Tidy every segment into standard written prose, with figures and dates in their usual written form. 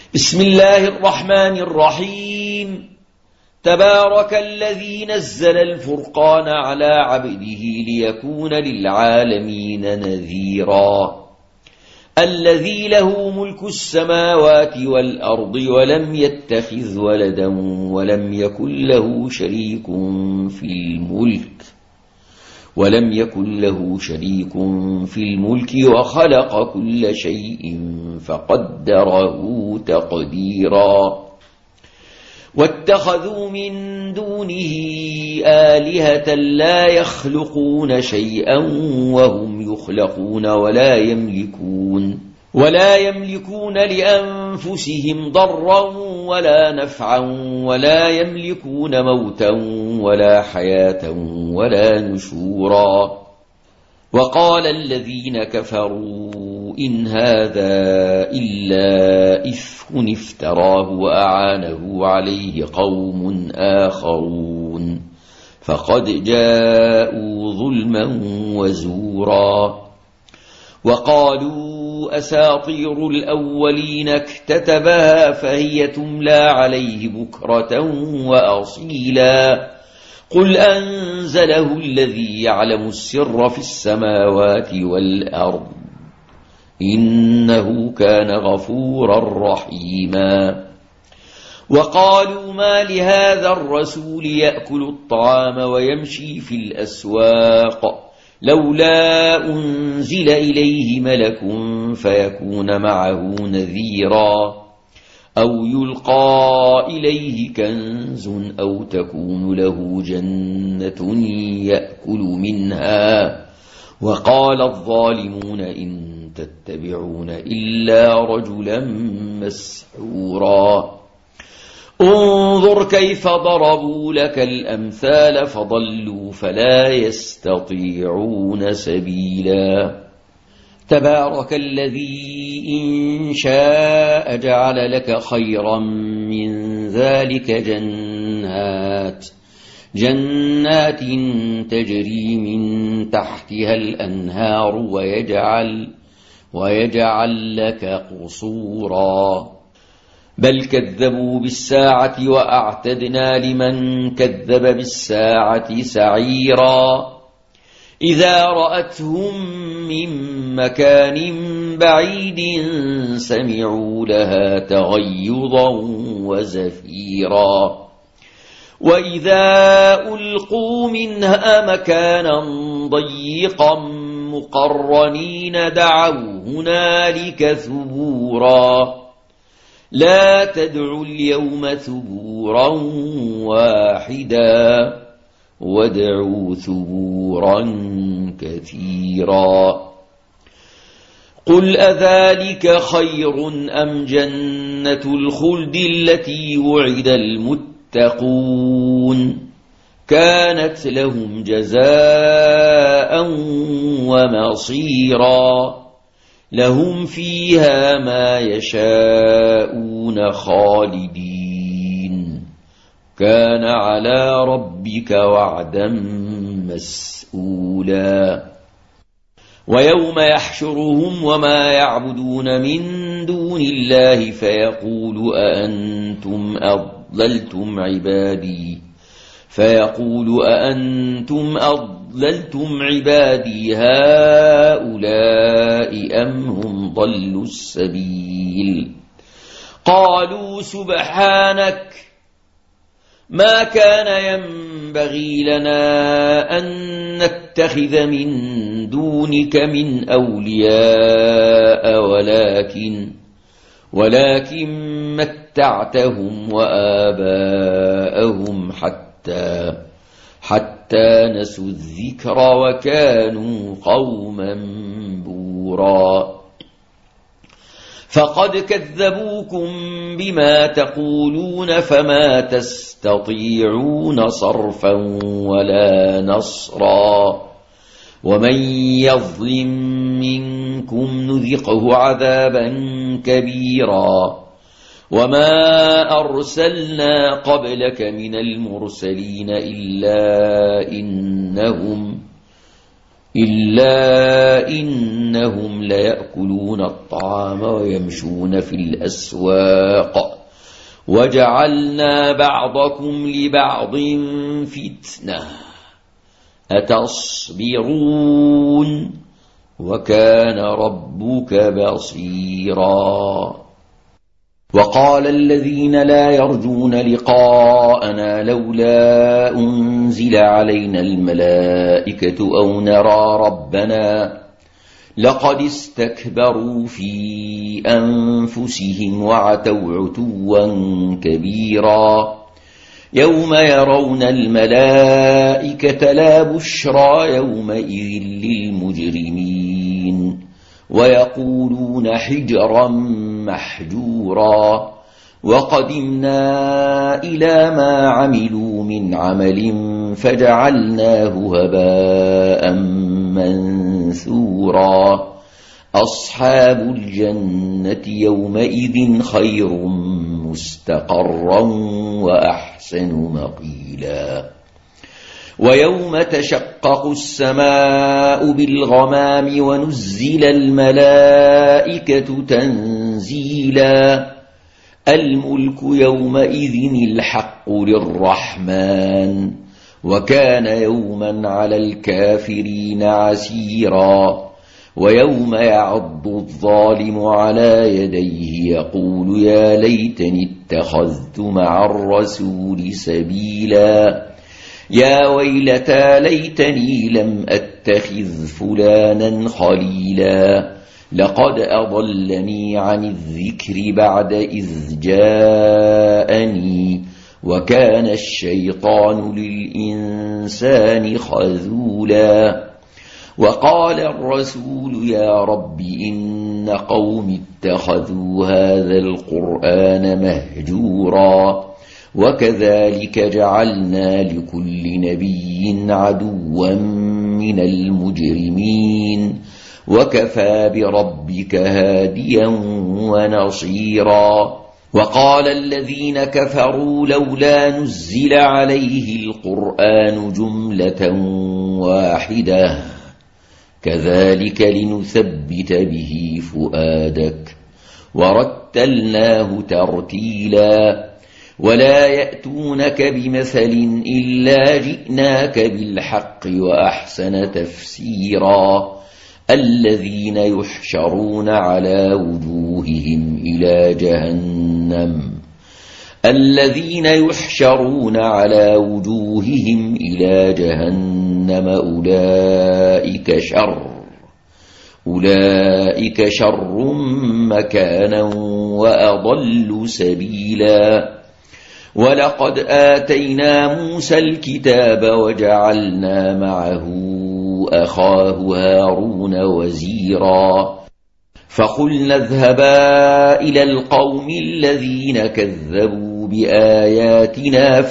بسم الله الرحمن الرحيم. تبارك الذي نزل الفرقان على عبده ليكون للعالمين نذيرا. الذي له ملك السماوات والأرض ولم يتخذ ولدا ولم يكن له شريك في الملك وخلق كل شيء فقدره تقديرا. واتخذوا من دونه آلهة لا يخلقون شيئا وهم يخلقون ولا يملكون لأنفسهم ضرا ولا نفعا ولا يملكون موتا ولا حياة ولا نشورا. وقال الذين كفروا إن هذا إلا إفك افتراه وأعانه عليه قوم آخرون فقد جاءوا ظلما وزورا. وقالوا أساطير الأولين اكتتبها فهي تملى عليه بكرة وأصيلا. قل أنزله الذي يعلم السر في السماوات والأرض إنه كان غفورا رحيما. وقالوا ما لهذا الرسول يأكل الطعام ويمشي في الأسواق لولا أنزل إليه ملك فيكون معه نذيرا أو يلقى إليه كنز أو تكون له جنة يأكل منها. وقال الظالمون إن تتبعون إلا رجلا مسحورا. انظر كيف ضربوا لك الأمثال فضلوا فلا يستطيعون سبيلا. تبارك الذي إن شاء جعل لك خيرا من ذلك جنات تجري من تحتها الأنهار ويجعل لك قصورا. بل كذبوا بالساعة وأعتدنا لمن كذب بالساعة سعيرا. إذا رأتهم من مكان بعيد سمعوا لها تغيظا وزفيرا. وإذا ألقوا منها مكانا ضيقا مقرنين دعوا هنالك ثبورا. لا تدعوا اليوم ثبورا واحدا وادعوا ثبورا كثيرا. قل أذلك خير أم جنة الخلد التي وعد المتقون كانت لهم جزاء ومصيرا. لهم فيها ما يشاءون خالدين كان على ربك وعدا مسئولا. ويوم يحشرهم وما يعبدون من دون الله فيقول أأنتم أضللتم عبادي هؤلاء أم هم ضلوا السبيل. قالوا سبحانك ما كان ينبغي لنا أن نتخذ من دونك من أولياء ولكن متعتهم وآباءهم حتى نسوا الذكر وكانوا قوما بورا. فقد كذبوكم بما تقولون فما تستطيعون صرفا ولا نصرا. ومن يظلم منكم نذقه عذابا كبيرا. وما أرسلنا قبلك من المرسلين إلا إلا إنهم ليأكلون الطعام ويمشون في الأسواق وجعلنا بعضكم لبعض فتنة أتصبرون وكان ربك بصيرا وقال الذين لا يرجون لقاءنا لولا أنزل علينا الملائكة أو نرى ربنا لقد استكبروا في أنفسهم وعتوا عتوا كبيرا يوم يرون الملائكة لا بشرى يومئذ للمجرمين ويقولون حجرا محجورا وقدمنا إلى ما عملوا من عمل فجعلناه هباء منثورا أصحاب الجنة يومئذ خير مستقرا وأحسن مقيلا ويوم تشقق السماء بالغمام ونزل الملائكة تنزيلا الملك يومئذ الحق للرحمن وكان يوما على الكافرين عسيرا ويوم يعض الظالم على يديه يقول يا ليتني اتخذت مع الرسول سبيلا يا ويلتى ليتني لم أتخذ فلانا خليلا لقد أضلني عن الذكر بعد إذ جاءني وكان الشيطان للإنسان خذولا وقال الرسول يا رب إن قوم اتخذوا هذا القرآن مهجورا وكذلك جعلنا لكل نبي عدوا من المجرمين وكفى بربك هاديا ونصيرا وقال الذين كفروا لولا نزل عليه القرآن جملة واحدة كذلك لنثبت به فؤادك ورتلناه ترتيلا ولا يأتونك بمثل إلا جئناك بالحق وأحسن تفسيرا الذين يحشرون على وجوههم إلى جهنم أولئك شر مكانا وأضل سبيلا ولقد آتينا موسى الكتاب وجعلنا معه أخاه هارون وزيرا فقلنا اذهبا إلى القوم الذين كذبوا بآياتنا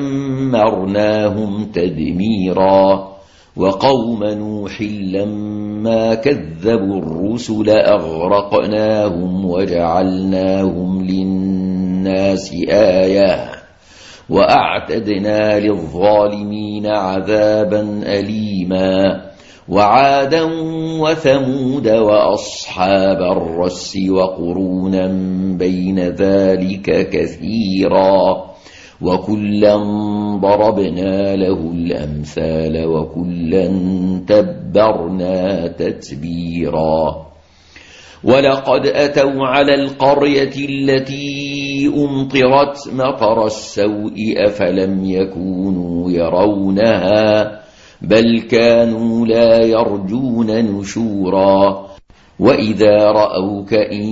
فدمرناهم تدميرا وقوم نوح لما كذبوا الرسل أغرقناهم وجعلناهم للناس آية وأعتدنا للظالمين عذابا أليما وعادا وثمود وأصحاب الرس وقرونا بين ذلك كثيرا وكلا ضربنا له الأمثال وكلا تبرنا تتبيرا ولقد أتوا على القرية التي أمطرت مطر السوء أفلم يكونوا يرونها بل كانوا لا يرجون نشورا وإذا رأوك إن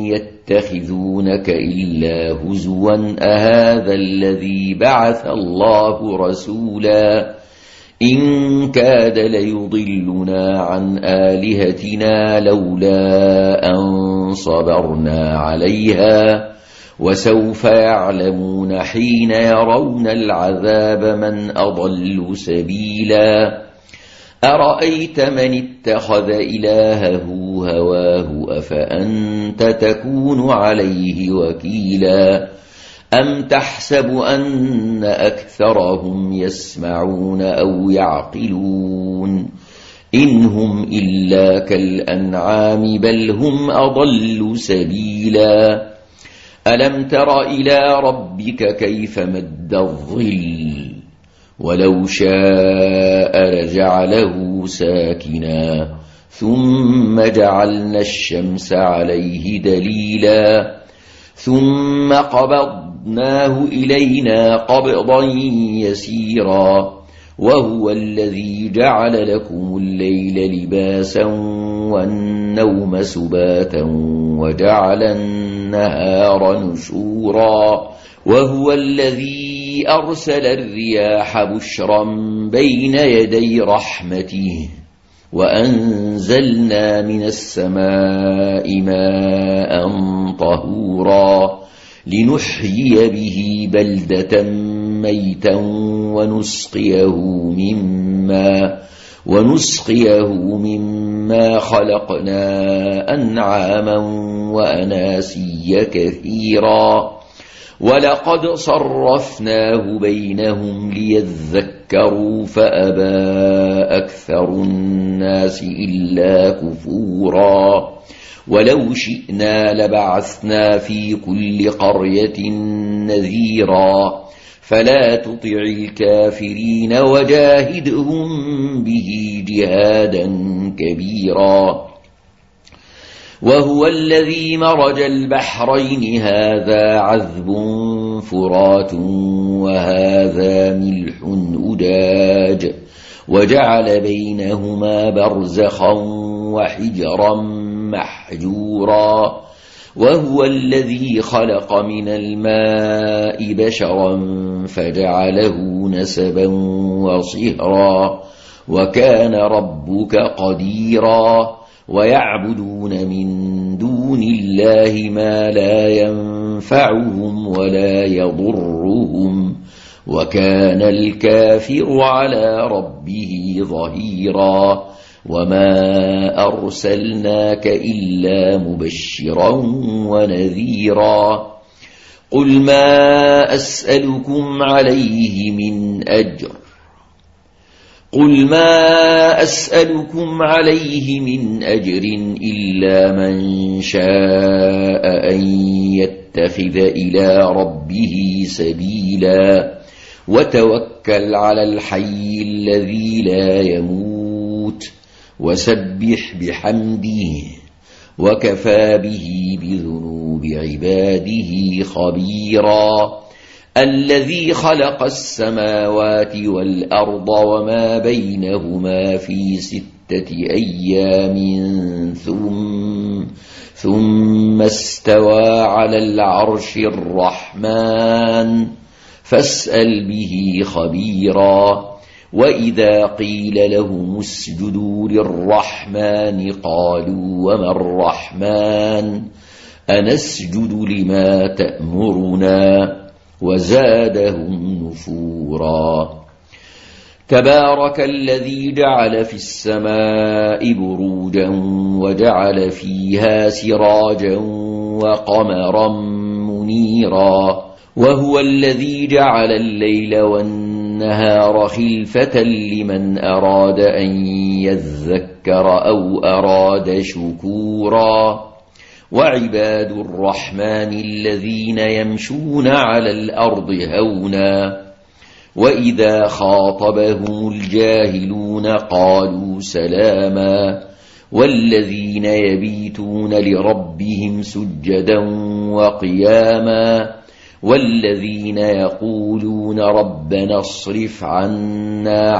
يتخذونك إلا هزوا أهذا الذي بعث الله رسولا إن كاد ليضلنا عن آلهتنا لولا أن صبرنا عليها وسوف يعلمون حين يرون العذاب من أضل سبيلا أرأيت من اتخذ إلهه هواه أفأنت تكون عليه وكيلا أم تحسب أن أكثرهم يسمعون أو يعقلون إن هم إلا كالأنعام بل هم أضل سبيلا ألم تر إلى ربك كيف مد الظل ولو شاء لجعله ساكنا ثم جعلنا الشمس عليه دليلا ثم قبضناه إلينا قبضا يسيرا وهو الذي جعل لكم الليل لباسا والنوم سباتا وجعل النهار نشورا وهو الذي أرسل الرياح بشرا بين يدي رحمته وأنزلنا من السماء ماء طهورا لنحيي به بلدة ميتا ونسقيه مما خلقنا أنعاما وأناسيا كثيرا ولقد صرفناه بينهم ليذكروا فأبى أكثر الناس إلا كفورا ولو شئنا لبعثنا في كل قرية نذيرا فلا تطع الكافرين وجاهدهم به جهادا كبيرا وهو الذي مرج البحرين هذا عذب فرات وهذا ملح أجاج وجعل بينهما برزخا وحجرا محجورا وهو الذي خلق من الماء بشرا فجعله نسبا وصهرا وكان ربك قديرا ويعبدون من دون الله ما لا ينفعهم ولا يضرهم وكان الكافر على ربه ظهيرا وما أرسلناك إلا مبشرا ونذيرا قل ما أسألكم عليه من أجر إلا من شاء أن يتخذ إلى ربه سبيلا وتوكل على الحي الذي لا يموت وسبح بحمده وكفى به بذنوب عباده خبيرا الذي خلق السماوات والأرض وما بينهما في 6 أيام ثم استوى على العرش الرحمن فاسأل به خبيرا وإذا قيل لهم اسجدوا للرحمن قالوا وما الرحمن أنسجد لما تأمرنا وزادهم نفورا تبارك الذي جعل في السماء بروجا وجعل فيها سراجا وقمرا منيرا وهو الذي جعل الليل والنهار خلفة لمن أراد أن يذكر أو أراد شكورا وعباد الرحمن الذين يمشون على الأرض هونا وإذا خاطبهم الجاهلون قالوا سلاما والذين يبيتون لربهم سجدا وقياما والذين يقولون ربنا اصرف عنا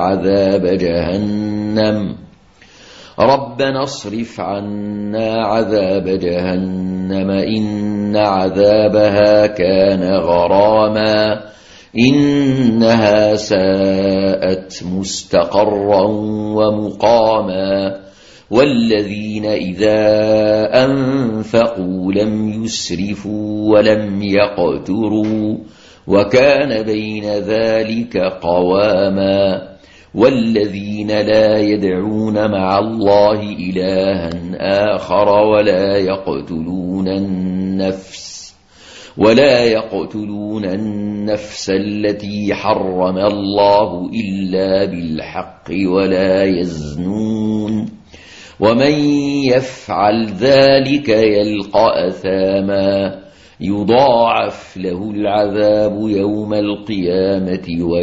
عذاب جهنم إن عذابها كان غراما إنها ساءت مستقرا ومقاما والذين إذا أنفقوا لم يسرفوا ولم يقتروا وكان بين ذلك قواما والذين لا يدعون مع الله إلها آخر ولا يقتلون النفس التي حرم الله إلا بالحق ولا يزنون ومن يفعل ذلك يلقى أثاما يضاعف له العذاب يوم القيامة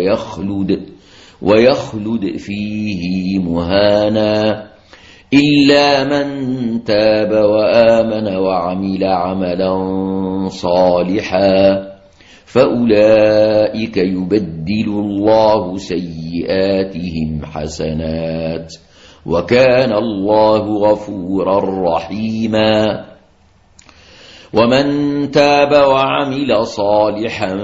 ويخلد فيه مهانا إلا من تاب وآمن وعمل عملا صالحا فأولئك يبدل الله سيئاتهم حسنات وكان الله غفورا رحيما ومن تاب وعمل صالحا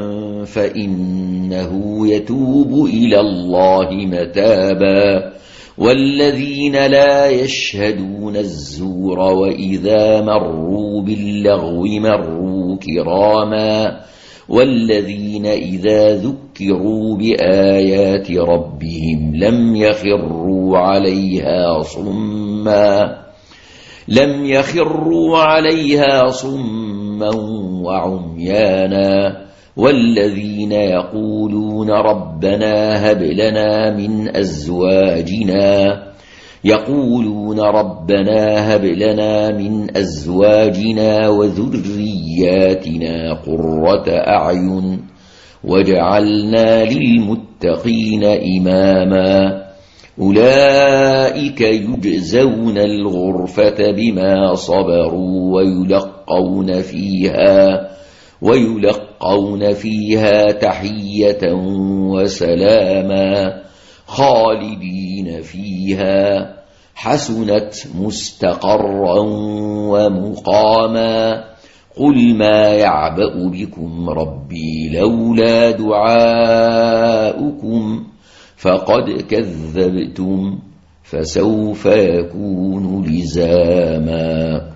فإنه يتوب إلى الله متابا والذين لا يشهدون الزور وإذا مروا باللغو مروا كراما والذين إذا ذكروا بآيات ربهم لم يخروا عليها صما وعميانا والذين يقولون ربنا هب لنا من أزواجنا وذرياتنا قرة أعين واجعلنا للمتقين إماما أولئك يجزون الغرفة بما صبروا ويلقون فيها تحية وسلاما خالدين فيها حسنت مستقرا ومقاما قل ما يعبأ بكم ربي لولا دعاؤكم فقد كذبتم فسوف يكون لزاما